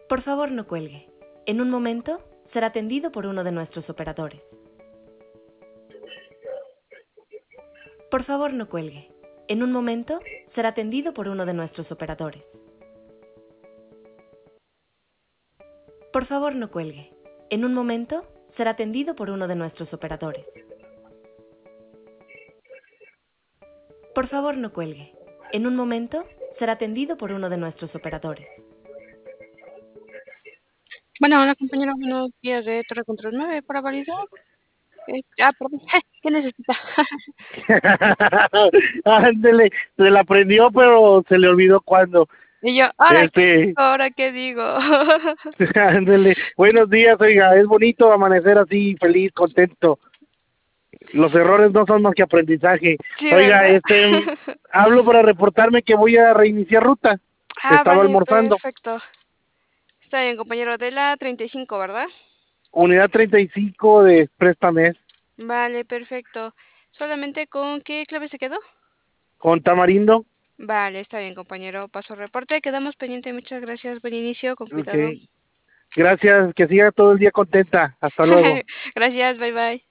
Por favor, no cuelgue. En un momento será atendido por uno de nuestros operadores. Por favor, no cuelgue. En un momento será atendido por uno de nuestros operadores. Por favor, no cuelgue. En un momento será atendido por uno de nuestros operadores. Por favor, no cuelgue. En un momento será atendido por uno de nuestros operadores. Bueno, hola compañero, buenos días de Torre Control 9 para validar. Perdón, ¿qué necesita? Ándele, se la aprendió, pero se le olvidó cuándo. Y yo, ¿ahora qué digo? Ándele, buenos días, oiga, es bonito amanecer así, feliz, contento. Los errores no son más que aprendizaje. Sí, Oiga, ¿verdad? hablo para reportarme que voy a reiniciar ruta. Estaba Vale, almorzando. perfecto. Está bien, compañero, de la 35, ¿verdad? Unidad 35 de Express Tamés. Vale, perfecto. ¿Solamente con qué clave se quedó? Con Tamarindo. Vale, está bien, compañero. Paso reporte. Quedamos pendiente. Muchas gracias. Buen inicio. Con cuidado. Ok. Gracias, que siga todo el día contenta. Hasta luego. Gracias. Bye, bye.